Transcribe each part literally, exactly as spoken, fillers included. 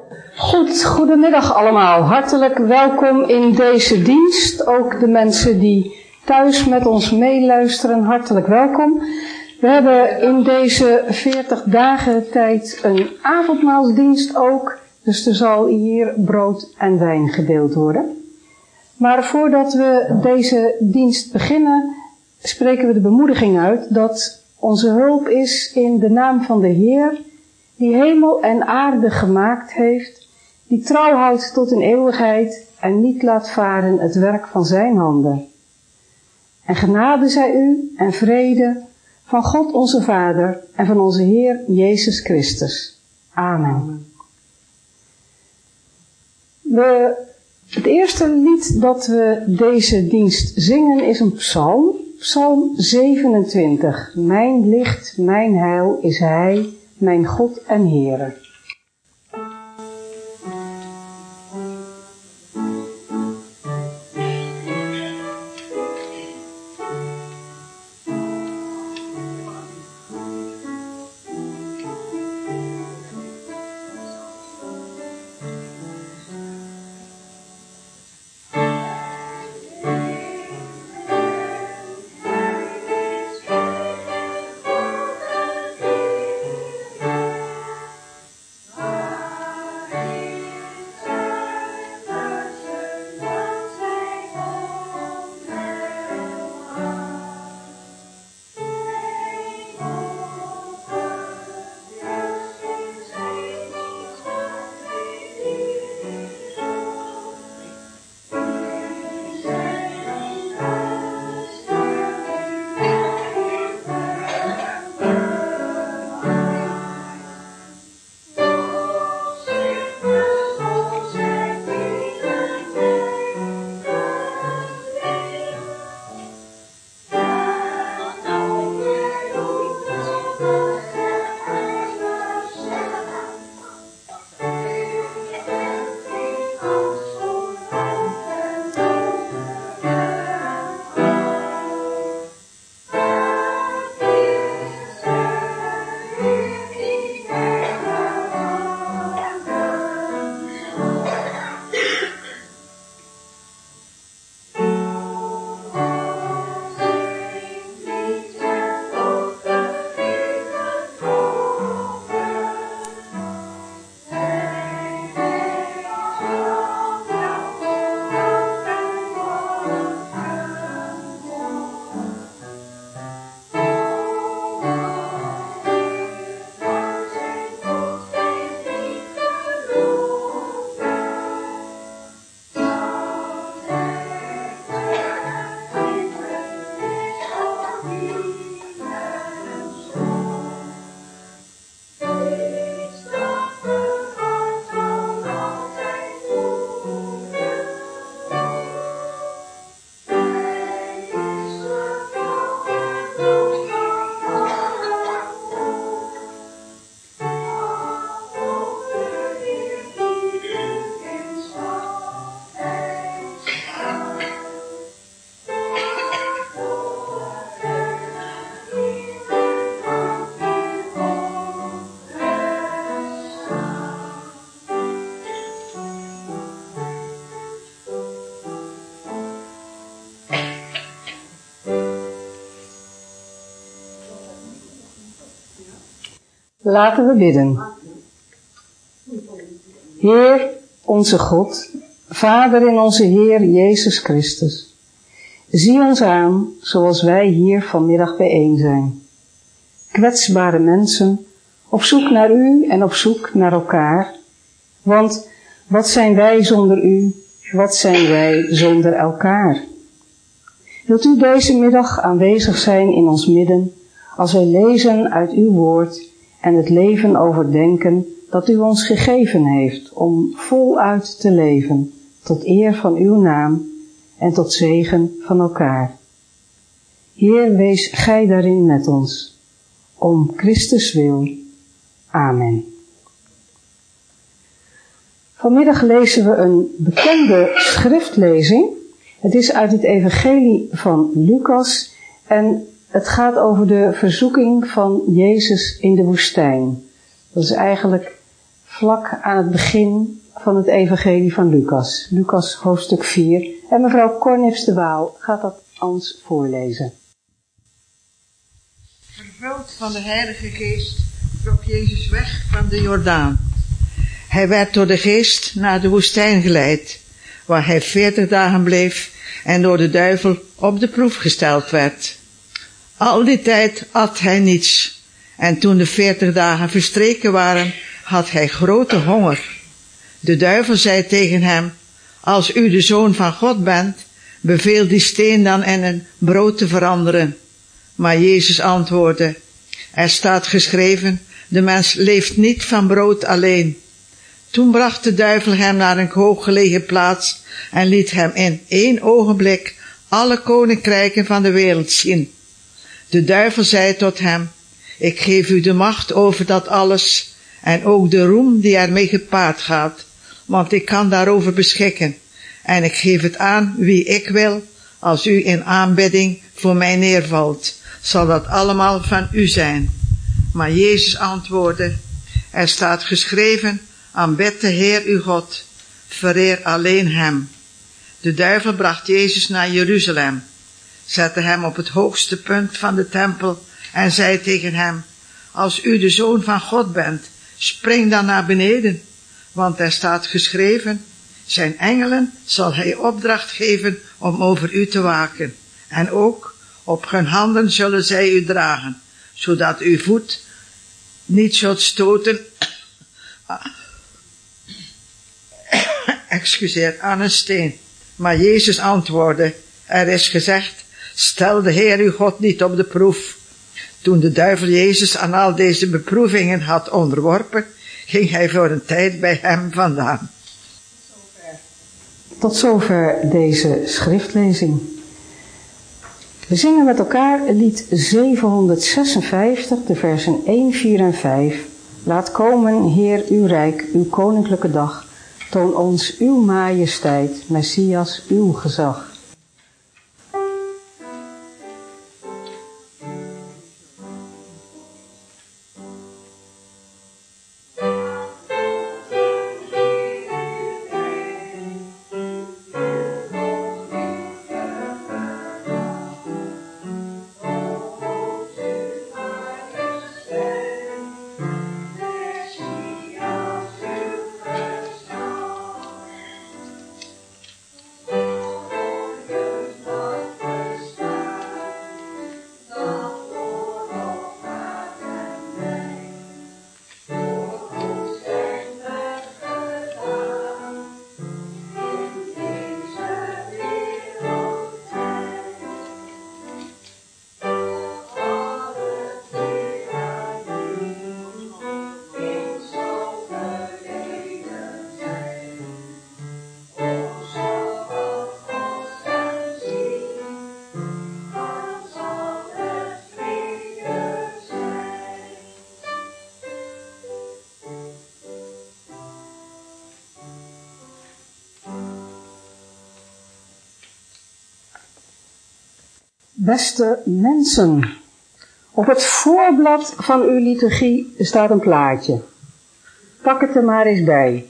Goed, goedemiddag allemaal. Hartelijk welkom in deze dienst. Ook de mensen die thuis met ons meeluisteren, hartelijk welkom. We hebben in deze veertig dagen tijd een avondmaalsdienst ook. Dus er zal hier brood en wijn gedeeld worden. Maar voordat we deze dienst beginnen, spreken we de bemoediging uit dat onze hulp is in de naam van de Heer, die hemel en aarde gemaakt heeft, die trouw houdt tot in eeuwigheid en niet laat varen het werk van zijn handen. En genade zij u en vrede van God onze Vader en van onze Heer Jezus Christus. Amen. We, het eerste lied dat we deze dienst zingen is een psalm, psalm zevenentwintig. Mijn licht, mijn heil is Hij, mijn God en Heere. Laten we bidden. Heer, onze God, Vader in onze Heer Jezus Christus, zie ons aan zoals wij hier vanmiddag bijeen zijn. Kwetsbare mensen, op zoek naar u en op zoek naar elkaar. Want wat zijn wij zonder u, wat zijn wij zonder elkaar? Wilt u deze middag aanwezig zijn in ons midden, als wij lezen uit uw woord en het leven overdenken dat u ons gegeven heeft om voluit te leven, tot eer van uw naam en tot zegen van elkaar. Heer, wees gij daarin met ons, om Christus wil. Amen. Vanmiddag lezen we een bekende schriftlezing. Het is uit het evangelie van Lucas en het gaat over de verzoeking van Jezus in de woestijn. Dat is eigenlijk vlak aan het begin van het evangelie van Lucas. Lucas hoofdstuk vier. En mevrouw Cornefs de Waal gaat dat ons voorlezen. Vervuld van de Heilige Geest trok Jezus weg van de Jordaan. Hij werd door de Geest naar de woestijn geleid, waar hij veertig dagen bleef en door de duivel op de proef gesteld werd. Al die tijd at hij niets, en toen de veertig dagen verstreken waren, had hij grote honger. De duivel zei tegen hem: als u de Zoon van God bent, beveel die steen dan in een brood te veranderen. Maar Jezus antwoordde: er staat geschreven, de mens leeft niet van brood alleen. Toen bracht de duivel hem naar een hooggelegen plaats en liet hem in één ogenblik alle koninkrijken van de wereld zien. De duivel zei tot hem: ik geef u de macht over dat alles en ook de roem die ermee gepaard gaat, want ik kan daarover beschikken en ik geef het aan wie ik wil. Als u in aanbidding voor mij neervalt, zal dat allemaal van u zijn. Maar Jezus antwoordde: er staat geschreven, aanbid de Heer uw God, vereer alleen hem. De duivel bracht Jezus naar Jeruzalem, zette hem op het hoogste punt van de tempel en zei tegen hem: als u de Zoon van God bent, spring dan naar beneden, want er staat geschreven, zijn engelen zal hij opdracht geven om over u te waken, en ook op hun handen zullen zij u dragen, zodat uw voet niet zult stoten excuseer, aan een steen. Maar Jezus antwoordde: er is gezegd, stel de Heer uw God niet op de proef. Toen de duivel Jezus aan al deze beproevingen had onderworpen, ging hij voor een tijd bij hem vandaan. Tot zover deze schriftlezing. We zingen met elkaar het lied zevenhonderdzesenvijftig, de versen één, vier en vijf. Laat komen, Heer, uw rijk, uw koninklijke dag. Toon ons uw majesteit, Messias, uw gezag. Beste mensen, op het voorblad van uw liturgie staat een plaatje. Pak het er maar eens bij.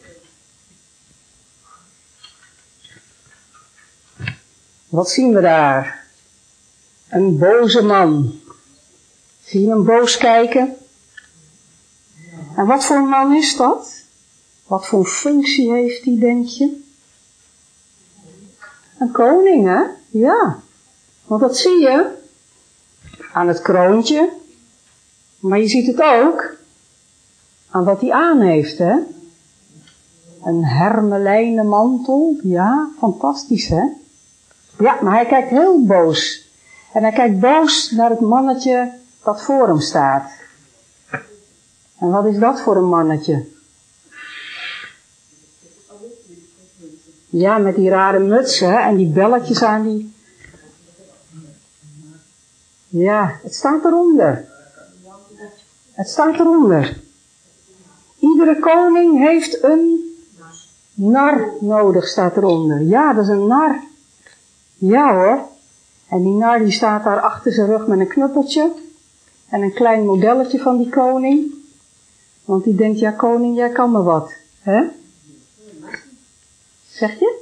Wat zien we daar? Een boze man. Zie je hem boos kijken? En wat voor een man is dat? Wat voor functie heeft die, denk je? Een koning, hè? Ja. Want dat zie je aan het kroontje, maar je ziet het ook aan wat hij aan heeft, hè. Een hermelijnen mantel, ja, fantastisch, hè. Ja, maar hij kijkt heel boos. En hij kijkt boos naar het mannetje dat voor hem staat. En wat is dat voor een mannetje? Ja, met die rare mutsen, hè, en die belletjes aan die... Ja, het staat eronder. Het staat eronder. Iedere koning heeft een nar nodig, staat eronder. Ja, dat is een nar. Ja hoor. En die nar die staat daar achter zijn rug met een knuppeltje. En een klein modelletje van die koning. Want die denkt, ja koning, jij kan me wat. Hè? Zeg je?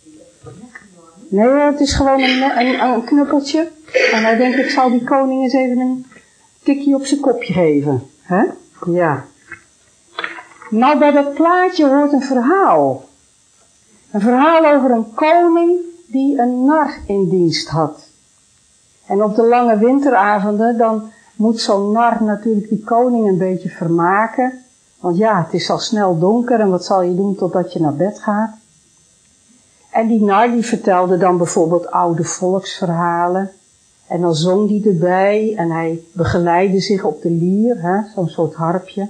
Nee hoor, het is gewoon een, een, een knuppeltje. En hij denkt, ik zal die koning eens even een tikje op zijn kopje geven. Hè? Ja. Nou, bij dat plaatje hoort een verhaal. Een verhaal over een koning die een nar in dienst had. En op de lange winteravonden, dan moet zo'n nar natuurlijk die koning een beetje vermaken. Want ja, het is al snel donker en wat zal je doen totdat je naar bed gaat? En die nar die vertelde dan bijvoorbeeld oude volksverhalen. En dan zong die erbij en hij begeleidde zich op de lier, hè, zo'n soort harpje.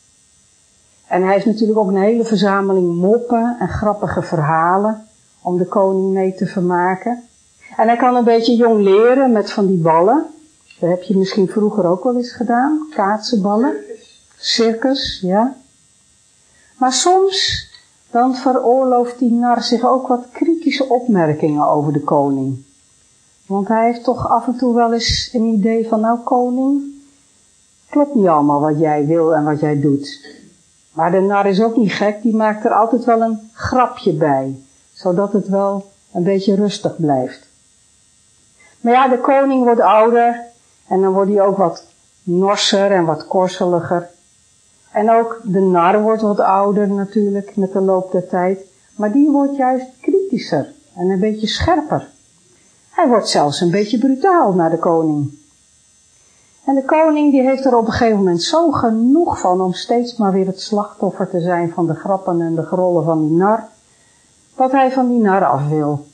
En hij heeft natuurlijk ook een hele verzameling moppen en grappige verhalen om de koning mee te vermaken. En hij kan een beetje jong leren met van die ballen. Dat heb je misschien vroeger ook wel eens gedaan, kaatsenballen. Circus, ja. Maar soms, dan veroorlooft die nar zich ook wat kritische opmerkingen over de koning. Want hij heeft toch af en toe wel eens een idee van, nou koning, klopt niet allemaal wat jij wil en wat jij doet. Maar de nar is ook niet gek, die maakt er altijd wel een grapje bij, zodat het wel een beetje rustig blijft. Maar ja, de koning wordt ouder en dan wordt hij ook wat norser en wat korseliger. En ook de nar wordt wat ouder natuurlijk met de loop der tijd, maar die wordt juist kritischer en een beetje scherper. Hij wordt zelfs een beetje brutaal naar de koning. En de koning die heeft er op een gegeven moment zo genoeg van om steeds maar weer het slachtoffer te zijn van de grappen en de grollen van die nar, dat hij van die nar af wil.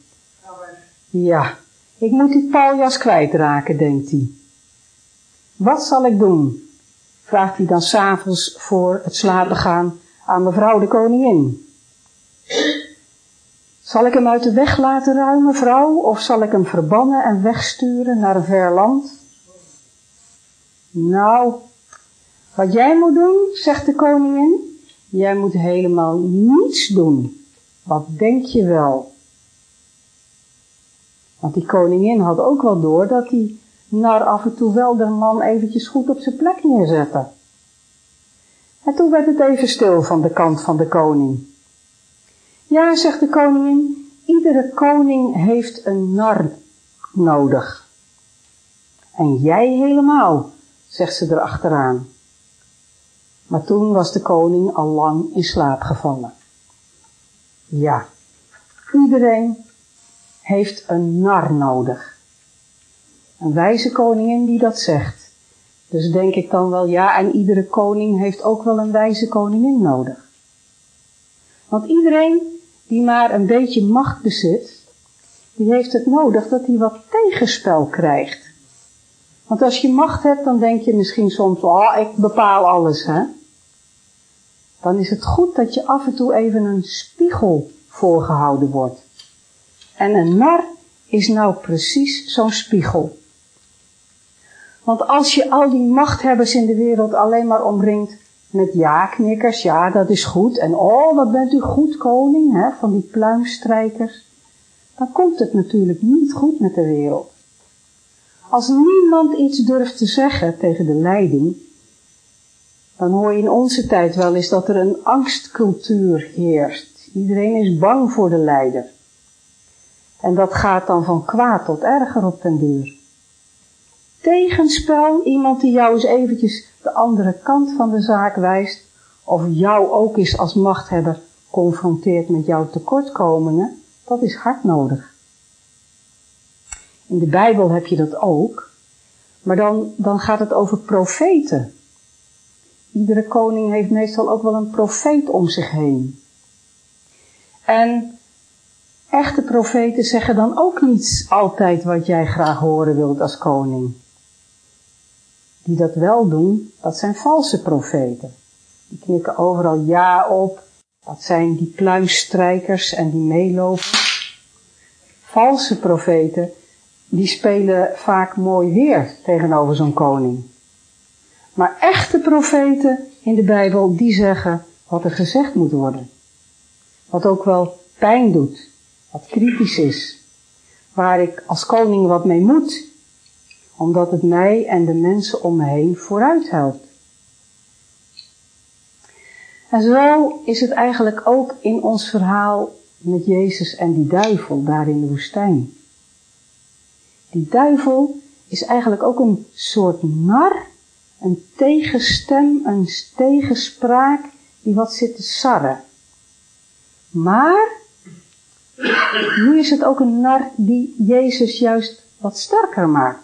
Ja, ik moet die paljas kwijtraken, denkt hij. Wat zal ik doen? Vraagt hij dan 's avonds voor het slapen gaan aan mevrouw de koningin. Zal ik hem uit de weg laten ruimen, vrouw, of zal ik hem verbannen en wegsturen naar een ver land? Nou, wat jij moet doen, zegt de koningin, jij moet helemaal niets doen. Wat denk je wel? Want die koningin had ook wel door dat die nar af en toe wel de man eventjes goed op zijn plek neerzette. En toen werd het even stil van de kant van de koning. Ja, zegt de koningin, iedere koning heeft een nar nodig. En jij helemaal, zegt ze erachteraan. Maar toen was de koning al lang in slaap gevallen. Ja, iedereen heeft een nar nodig. Een wijze koningin die dat zegt. Dus denk ik dan wel, ja, en iedere koning heeft ook wel een wijze koningin nodig. Want iedereen die maar een beetje macht bezit, die heeft het nodig dat hij wat tegenspel krijgt. Want als je macht hebt, dan denk je misschien soms, oh, ik bepaal alles, hè. Dan is het goed dat je af en toe even een spiegel voorgehouden wordt. En een nar is nou precies zo'n spiegel. Want als je al die machthebbers in de wereld alleen maar omringt met ja-knikkers, ja, dat is goed, en oh, wat bent u goed koning, hè, van die pluimstrijkers, dan komt het natuurlijk niet goed met de wereld. Als niemand iets durft te zeggen tegen de leiding, dan hoor je in onze tijd wel eens dat er een angstcultuur heerst. Iedereen is bang voor de leider. En dat gaat dan van kwaad tot erger op den duur. Tegenspel, iemand die jou eens eventjes de andere kant van de zaak wijst, of jou ook eens als machthebber confronteert met jouw tekortkomingen, dat is hard nodig. In de Bijbel heb je dat ook, maar dan, dan gaat het over profeten. Iedere koning heeft meestal ook wel een profeet om zich heen. En echte profeten zeggen dan ook niet altijd wat jij graag horen wilt als koning. Die dat wel doen, dat zijn valse profeten. Die knikken overal ja op. Dat zijn die pluimstrijkers en die meelopen. Valse profeten, die spelen vaak mooi weer tegenover zo'n koning. Maar echte profeten in de Bijbel, die zeggen wat er gezegd moet worden. Wat ook wel pijn doet, wat kritisch is. Waar ik als koning wat mee moet, omdat het mij en de mensen om me heen vooruit helpt. En zo is het eigenlijk ook in ons verhaal met Jezus en die duivel daar in de woestijn. Die duivel is eigenlijk ook een soort nar, een tegenstem, een tegenspraak die wat zit te sarren. Maar nu is het ook een nar die Jezus juist wat sterker maakt.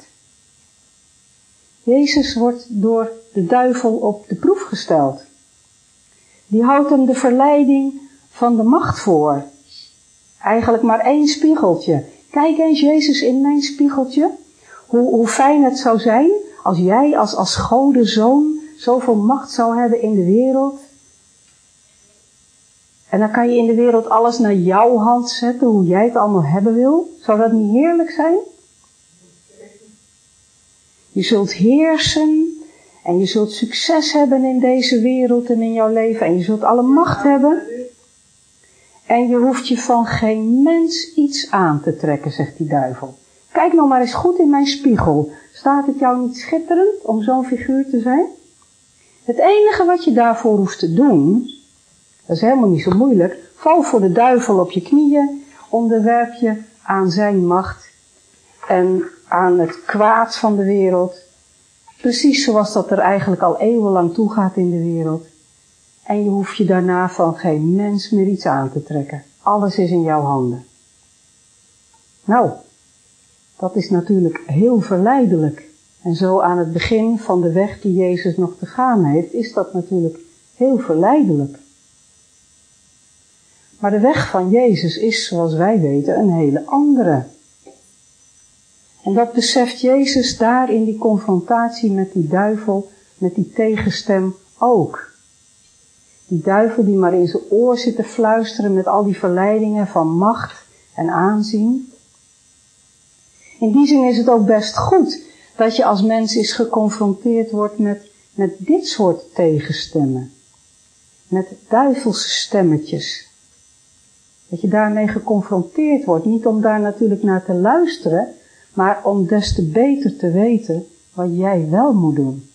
Jezus wordt door de duivel op de proef gesteld. Die houdt hem de verleiding van de macht voor. Eigenlijk maar één spiegeltje. Kijk eens Jezus in mijn spiegeltje. Hoe, hoe fijn het zou zijn als jij als, als godenzoon zoveel macht zou hebben in de wereld. En dan kan je in de wereld alles naar jouw hand zetten, hoe jij het allemaal hebben wil. Zou dat niet heerlijk zijn? Je zult heersen en je zult succes hebben in deze wereld en in jouw leven. En je zult alle macht hebben. En je hoeft je van geen mens iets aan te trekken, zegt die duivel. Kijk nou maar eens goed in mijn spiegel. Staat het jou niet schitterend om zo'n figuur te zijn? Het enige wat je daarvoor hoeft te doen, dat is helemaal niet zo moeilijk. Val voor de duivel op je knieën, onderwerp je aan zijn macht en aan het kwaad van de wereld. Precies zoals dat er eigenlijk al eeuwenlang toe gaat in de wereld. En je hoeft je daarna van geen mens meer iets aan te trekken. Alles is in jouw handen. Nou, dat is natuurlijk heel verleidelijk. En zo aan het begin van de weg die Jezus nog te gaan heeft, is dat natuurlijk heel verleidelijk. Maar de weg van Jezus is, zoals wij weten, een hele andere. En dat beseft Jezus daar in die confrontatie met die duivel, met die tegenstem ook. Die duivel die maar in zijn oor zit te fluisteren met al die verleidingen van macht en aanzien. In die zin is het ook best goed dat je als mens eens geconfronteerd wordt met, met dit soort tegenstemmen. Met duivelse stemmetjes. Dat je daarmee geconfronteerd wordt. Niet om daar natuurlijk naar te luisteren, maar om des te beter te weten wat jij wel moet doen.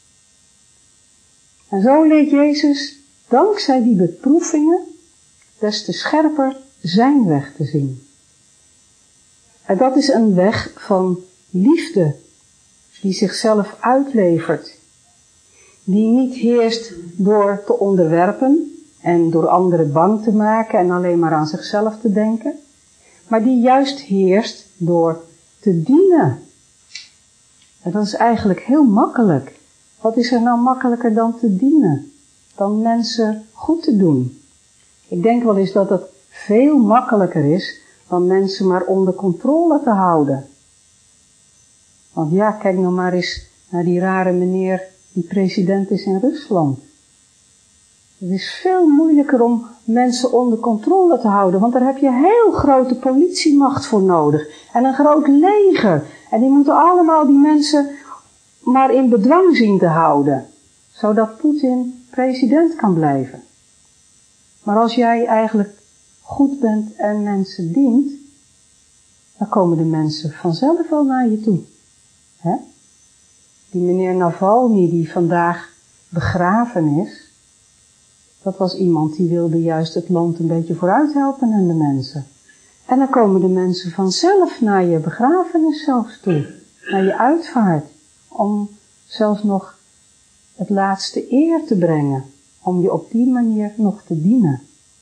En zo leert Jezus, dankzij die beproevingen, des te scherper zijn weg te zien. En dat is een weg van liefde, die zichzelf uitlevert. Die niet heerst door te onderwerpen en door anderen bang te maken en alleen maar aan zichzelf te denken. Maar die juist heerst door te dienen. En dat is eigenlijk heel makkelijk. Wat is er nou makkelijker dan te dienen? Dan mensen goed te doen. Ik denk wel eens dat het veel makkelijker is dan mensen maar onder controle te houden. Want ja, kijk nou maar eens naar die rare meneer die president is in Rusland. Het is veel moeilijker om mensen onder controle te houden, want daar heb je heel grote politiemacht voor nodig. En een groot leger. En die moeten allemaal die mensen maar in bedwang zien te houden. Zodat Poetin president kan blijven. Maar als jij eigenlijk goed bent en mensen dient, dan komen de mensen vanzelf wel naar je toe. Hè? Die meneer Navalny die vandaag begraven is, dat was iemand die wilde juist het land een beetje vooruit helpen en de mensen. En dan komen de mensen vanzelf naar je begrafenis zelfs toe, naar je uitvaart, om zelfs nog het laatste eer te brengen, om je op die manier nog te dienen.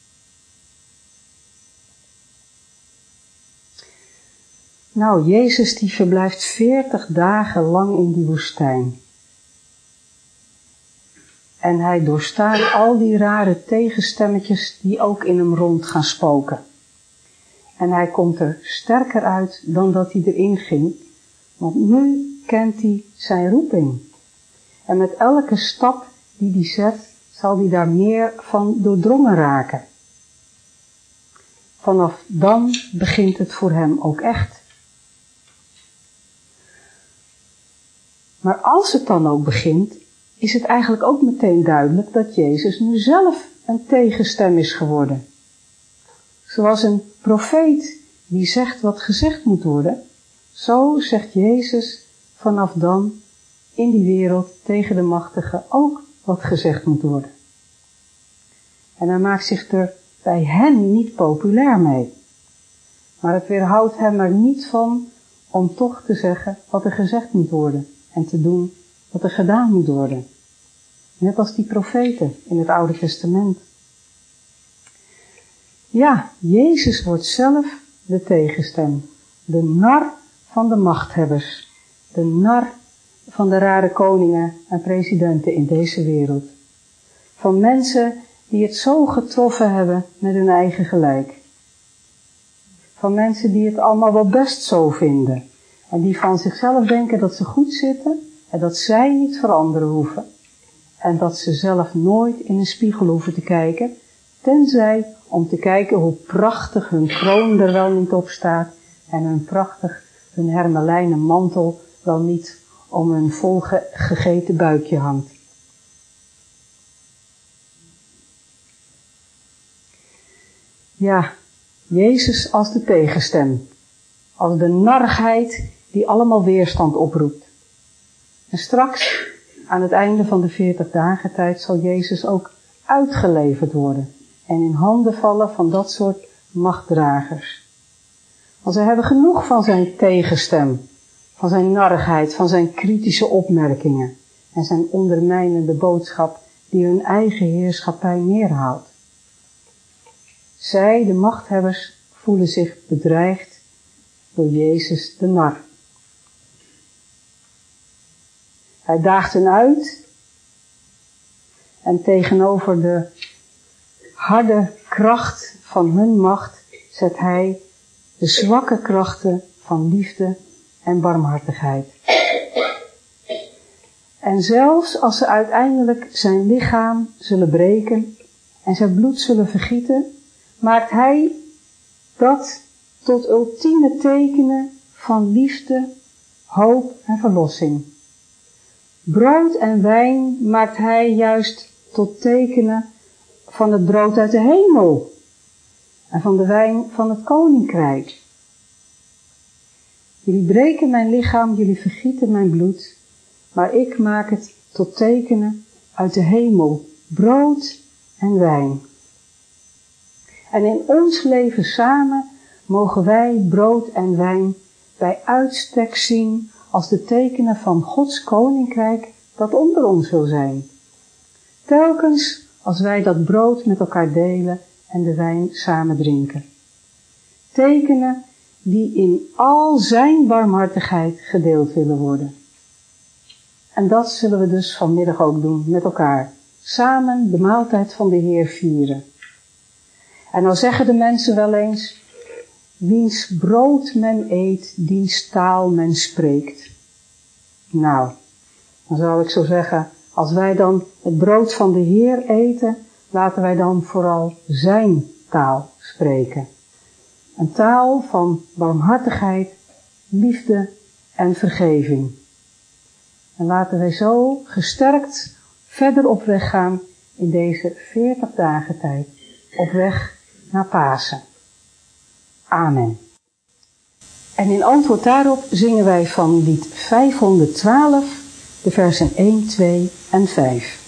Nou, Jezus die verblijft veertig dagen lang in die woestijn. En hij doorstaat al die rare tegenstemmetjes die ook in hem rond gaan spoken. En hij komt er sterker uit dan dat hij erin ging, want nu kent hij zijn roeping. En met elke stap die hij zet, zal hij daar meer van doordrongen raken. Vanaf dan begint het voor hem ook echt. Maar als het dan ook begint, is het eigenlijk ook meteen duidelijk dat Jezus nu zelf een tegenstem is geworden. Zoals een profeet die zegt wat gezegd moet worden, zo zegt Jezus vanaf dan in die wereld tegen de machtigen ook wat gezegd moet worden. En hij maakt zich er bij hen niet populair mee. Maar het weerhoudt hem er niet van om toch te zeggen wat er gezegd moet worden. En te doen wat er gedaan moet worden. Net als die profeten in het Oude Testament. Ja, Jezus wordt zelf de tegenstem. De nar van de machthebbers. De nar van de rare koningen en presidenten in deze wereld. Van mensen die het zo getroffen hebben met hun eigen gelijk. Van mensen die het allemaal wel best zo vinden. En die van zichzelf denken dat ze goed zitten en dat zij niet veranderen hoeven. En dat ze zelf nooit in een spiegel hoeven te kijken, tenzij om te kijken hoe prachtig hun kroon er wel niet op staat en hun prachtig hun hermelijnen mantel wel niet om hun volgegeten buikje hangt. Ja, Jezus als de tegenstem, als de narigheid die allemaal weerstand oproept. En straks, aan het einde van de veertig dagen tijd, zal Jezus ook uitgeleverd worden en in handen vallen van dat soort machtdragers. Want ze hebben genoeg van zijn tegenstem, van zijn narigheid, van zijn kritische opmerkingen en zijn ondermijnende boodschap die hun eigen heerschappij neerhaalt. Zij, de machthebbers, voelen zich bedreigd door Jezus de nar. Hij daagt hen uit en tegenover de harde kracht van hun macht zet hij de zwakke krachten van liefde en barmhartigheid. En zelfs als ze uiteindelijk zijn lichaam zullen breken en zijn bloed zullen vergieten, maakt hij dat tot ultieme tekenen van liefde, hoop en verlossing. Brood en wijn maakt hij juist tot tekenen van het brood uit de hemel en van de wijn van het koninkrijk. Jullie breken mijn lichaam, jullie vergieten mijn bloed, maar ik maak het tot tekenen uit de hemel, brood en wijn. En in ons leven samen mogen wij brood en wijn bij uitstek zien als de tekenen van Gods koninkrijk dat onder ons wil zijn. Telkens als wij dat brood met elkaar delen en de wijn samen drinken. Tekenen die in al zijn barmhartigheid gedeeld willen worden. En dat zullen we dus vanmiddag ook doen met elkaar. Samen de maaltijd van de Heer vieren. En dan zeggen de mensen wel eens, wiens brood men eet, diens taal men spreekt. Nou, dan zou ik zo zeggen, als wij dan het brood van de Heer eten, laten wij dan vooral zijn taal spreken. Een taal van barmhartigheid, liefde en vergeving. En laten wij zo gesterkt verder op weg gaan in deze veertig dagen tijd. Op weg naar Pasen. Amen. En in antwoord daarop zingen wij van lied vijfhonderdtwaalf de versen één, twee en vijf.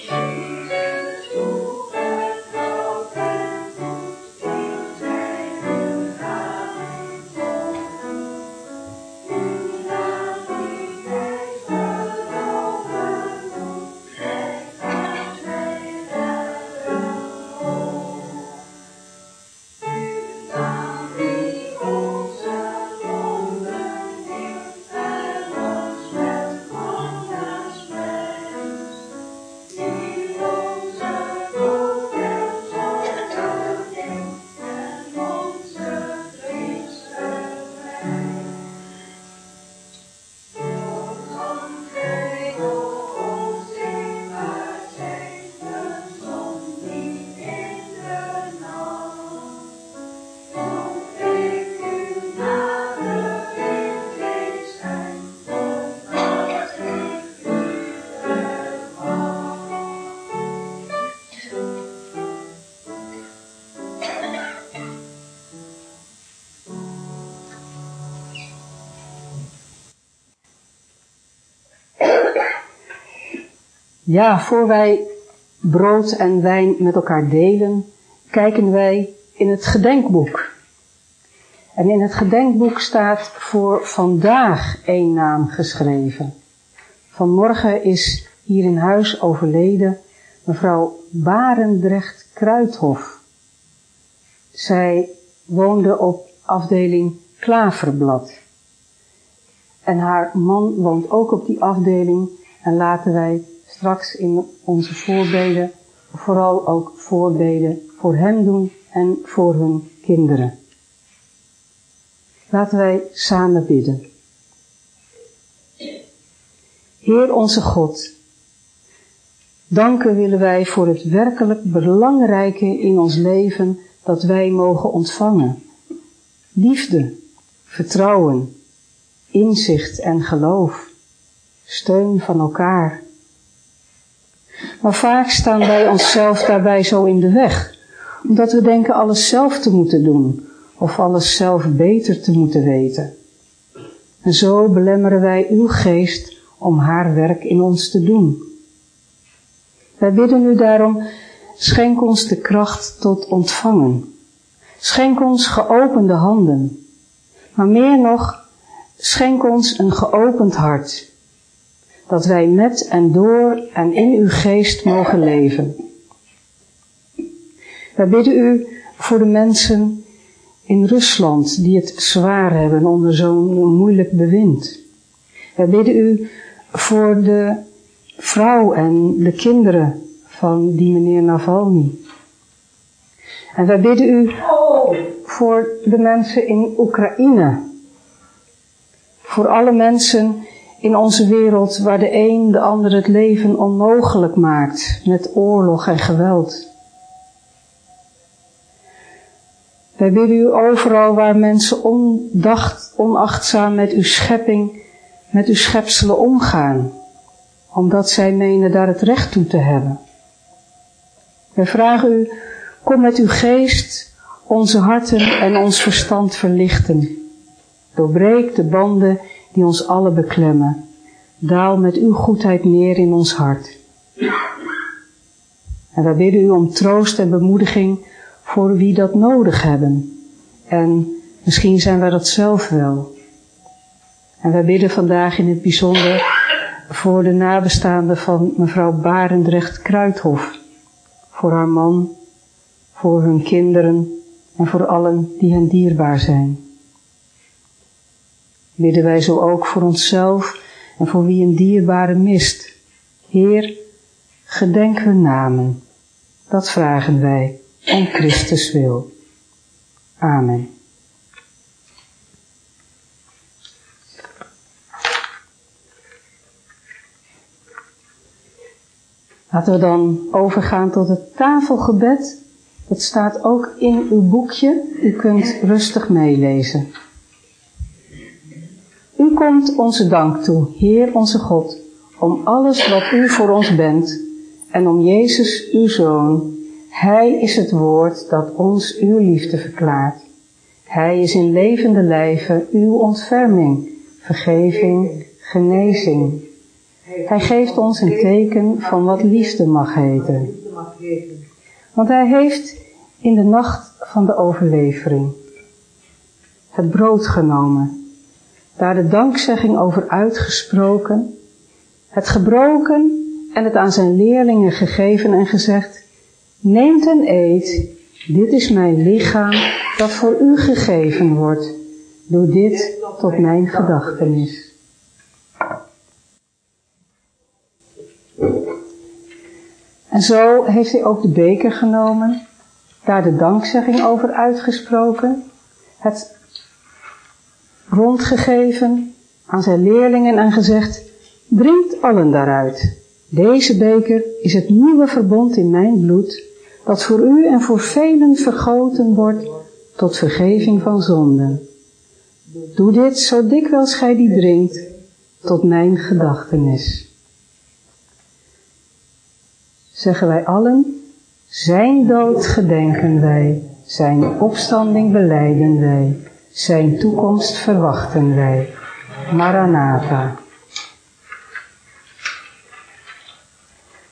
Thank you. Ja, voor wij brood en wijn met elkaar delen, kijken wij in het gedenkboek. En in het gedenkboek staat voor vandaag één naam geschreven. Vanmorgen is hier in huis overleden mevrouw Barendrecht Kruithof. Zij woonde op afdeling Klaverblad. En haar man woont ook op die afdeling en laten wij straks in onze voorbeden vooral ook voorbeden voor hem doen en voor hun kinderen. Laten wij samen bidden. Heer onze God, danken willen wij voor het werkelijk belangrijke in ons leven dat wij mogen ontvangen. Liefde, vertrouwen, inzicht en geloof, steun van elkaar. Maar vaak staan wij onszelf daarbij zo in de weg, omdat we denken alles zelf te moeten doen of alles zelf beter te moeten weten. En zo belemmeren wij uw geest om haar werk in ons te doen. Wij bidden u daarom, schenk ons de kracht tot ontvangen. Schenk ons geopende handen. Maar meer nog, schenk ons een geopend hart, dat wij met en door en in uw geest mogen leven. Wij bidden u voor de mensen in Rusland die het zwaar hebben onder zo'n moeilijk bewind. Wij bidden u voor de vrouw en de kinderen van die meneer Navalny. En wij bidden u voor de mensen in Oekraïne. Voor alle mensen in onze wereld waar de een de ander het leven onmogelijk maakt met oorlog en geweld. Wij bidden u overal waar mensen ondacht, onachtzaam met uw schepping, met uw schepselen omgaan, omdat zij menen daar het recht toe te hebben. Wij vragen u, kom met uw geest onze harten en ons verstand verlichten. Doorbreek de banden die ons allen beklemmen. Daal met uw goedheid neer in ons hart. En wij bidden u om troost en bemoediging voor wie dat nodig hebben. En misschien zijn wij dat zelf wel. En wij bidden vandaag in het bijzonder voor de nabestaanden van mevrouw Barendrecht Kruithof. Voor haar man, voor hun kinderen en voor allen die hen dierbaar zijn. Bidden wij zo ook voor onszelf en voor wie een dierbare mist. Heer, gedenk hun namen. Dat vragen wij om Christus wil. Amen. Laten we dan overgaan tot het tafelgebed. Dat staat ook in uw boekje. U kunt rustig meelezen. U komt onze dank toe, Heer onze God, om alles wat u voor ons bent en om Jezus uw Zoon. Hij is het woord dat ons uw liefde verklaart. Hij is in levende lijven uw ontferming, vergeving, genezing. Hij geeft ons een teken van wat liefde mag heten. Want hij heeft in de nacht van de overlevering het brood genomen, daar de dankzegging over uitgesproken, het gebroken en het aan zijn leerlingen gegeven en gezegd: neemt en eet, dit is mijn lichaam dat voor u gegeven wordt. Doe dit tot mijn gedachtenis. En zo heeft hij ook de beker genomen, daar de dankzegging over uitgesproken, het rondgegeven aan zijn leerlingen en gezegd: drinkt allen daaruit. Deze beker is het nieuwe verbond in mijn bloed, dat voor u en voor velen vergoten wordt tot vergeving van zonden. Doe dit zo dikwijls gij die drinkt, tot mijn gedachtenis. Zeggen wij allen: zijn dood gedenken wij, zijn opstanding belijden wij, zijn toekomst verwachten wij. Maranatha.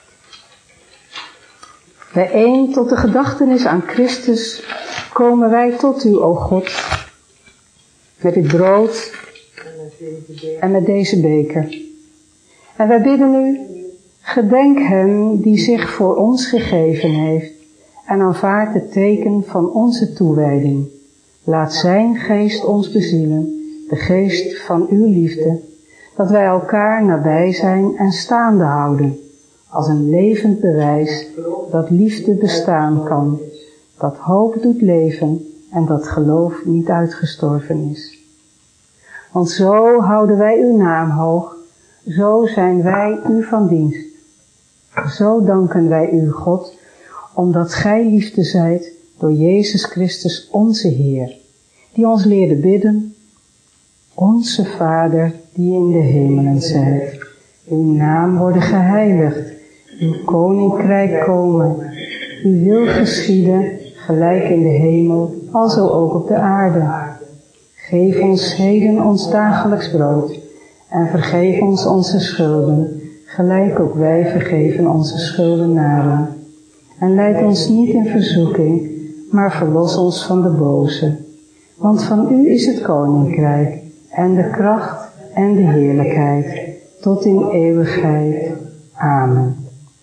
Bijeen tot de gedachtenis aan Christus komen wij tot u, o God, met dit brood en met deze beker. En wij bidden u, gedenk hem die zich voor ons gegeven heeft en aanvaard het teken van onze toewijding. Laat zijn geest ons bezielen, de geest van uw liefde, dat wij elkaar nabij zijn en staande houden, als een levend bewijs dat liefde bestaan kan, dat hoop doet leven en dat geloof niet uitgestorven is. Want zo houden wij uw naam hoog, zo zijn wij u van dienst. Zo danken wij u, God, omdat gij liefde zijt door Jezus Christus onze Heer, die ons leerde bidden, onze Vader die in de hemelen zijt, uw naam worden geheiligd, uw koninkrijk komen, uw wil geschieden, gelijk in de hemel, alzo ook op de aarde. Geef ons heden ons dagelijks brood en vergeef ons onze schulden, gelijk ook wij vergeven onze schuldenaren. En leid ons niet in verzoeking, maar verlos ons van de boze. Want van u is het koninkrijk en de kracht en de heerlijkheid tot in eeuwigheid. Amen.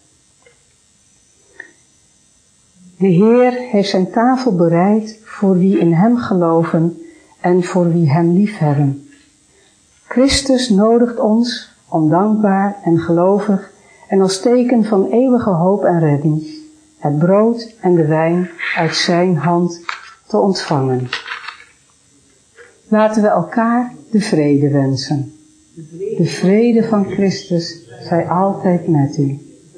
De Heer heeft zijn tafel bereid voor wie in hem geloven en voor wie hem liefhebben. Christus nodigt ons om dankbaar en gelovig en als teken van eeuwige hoop en redding het brood en de wijn uit zijn hand te ontvangen. Laten we elkaar de vrede wensen. De vrede van Christus zij altijd met u.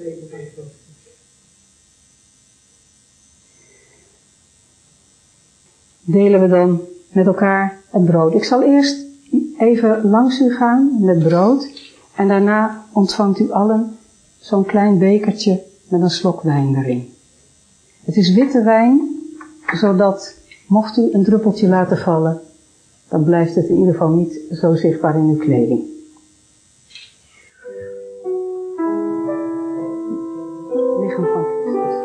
Delen we dan met elkaar het brood. Ik zal eerst even langs u gaan met brood en daarna ontvangt u allen zo'n klein bekertje met een slok wijn erin. Het is witte wijn, zodat mocht u een druppeltje laten vallen, dan blijft het in ieder geval niet zo zichtbaar in uw kleding. Lichaam van Christus.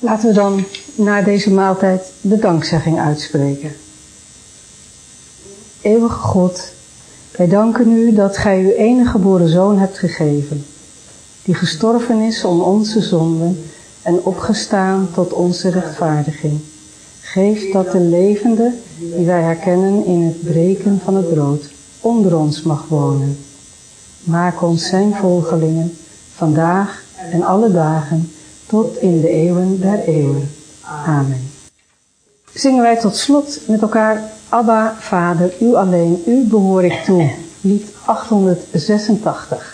Laten we dan na deze maaltijd de dankzegging uitspreken. Eeuwige God, wij danken u dat gij uw enige geboren Zoon hebt gegeven, die gestorven is om onze zonden en opgestaan tot onze rechtvaardiging. Geef dat de levende, die wij herkennen in het breken van het brood, onder ons mag wonen. Maak ons zijn volgelingen, vandaag en alle dagen, tot in de eeuwen der eeuwen. Amen. Zingen wij tot slot met elkaar Abba, Vader, u alleen, u behoor ik toe. Lied achthonderdzesentachtig.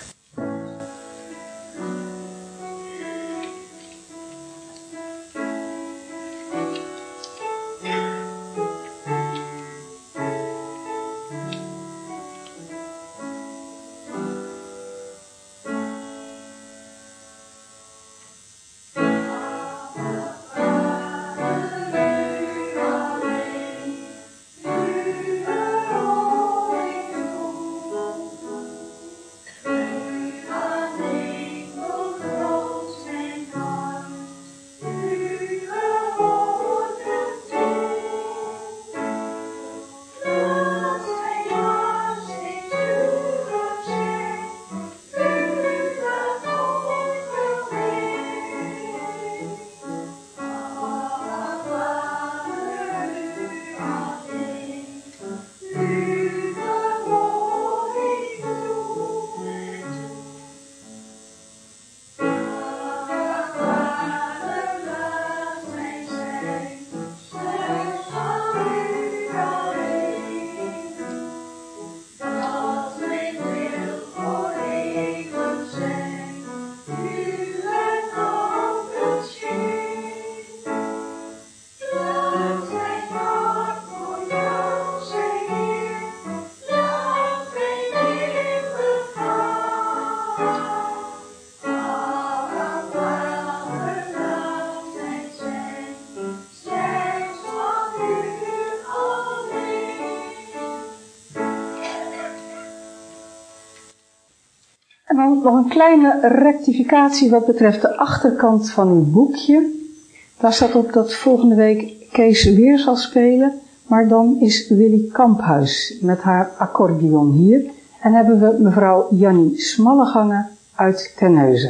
En dan nog een kleine rectificatie wat betreft de achterkant van uw boekje. Daar staat op dat volgende week Kees weer zal spelen, maar dan is Willy Kamphuis met haar accordeon hier. En hebben we mevrouw Jannie Smallegangen uit Terneuzen.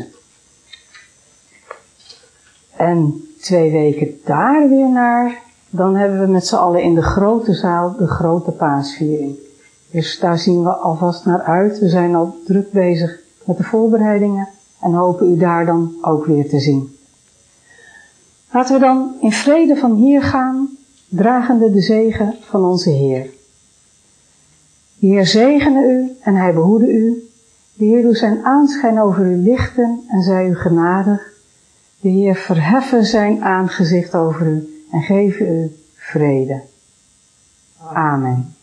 En twee weken daar weer naar, dan hebben we met z'n allen in de grote zaal de grote paasviering. Dus daar zien we alvast naar uit. We zijn al druk bezig met de voorbereidingen en hopen u daar dan ook weer te zien. Laten we dan in vrede van hier gaan, dragende de zegen van onze Heer. De Heer zegene u en hij behoede u. De Heer doet zijn aanschijn over u lichten en zij u genadig. De Heer verheffen zijn aangezicht over u en geven u vrede. Amen.